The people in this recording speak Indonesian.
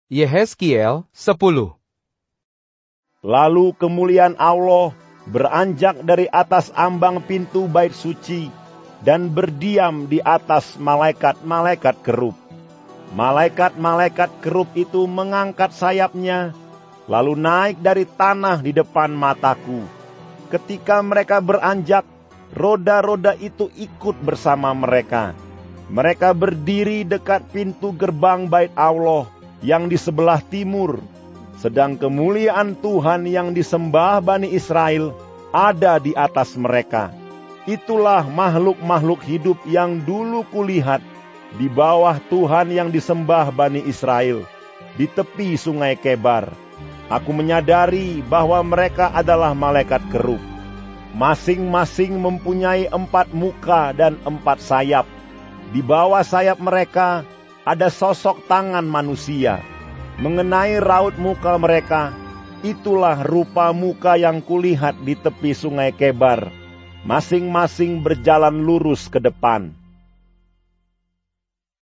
Yehezkiel 10. Lalu kemuliaan Allah beranjak dari atas ambang pintu bait suci dan berdiam di atas malaikat-malaikat kerub. Malaikat-malaikat kerub itu mengangkat sayapnya, lalu naik dari tanah di depan mataku. Ketika mereka beranjak, roda-roda itu ikut bersama mereka. Mereka berdiri dekat pintu gerbang bait Allah yang di sebelah timur, sedang kemuliaan Tuhan yang disembah Bani Israel ada di atas mereka. Itulah makhluk-makhluk hidup yang dulu kulihat di bawah Tuhan yang disembah Bani Israel, di tepi sungai Kebar. Aku menyadari bahwa mereka adalah malaikat kerub. Masing-masing mempunyai 4 muka dan 4 sayap. Di bawah sayap mereka ada sosok tangan manusia. Mengenai raut muka mereka, itulah rupa muka yang kulihat di tepi sungai Kebar. Masing-masing berjalan lurus ke depan.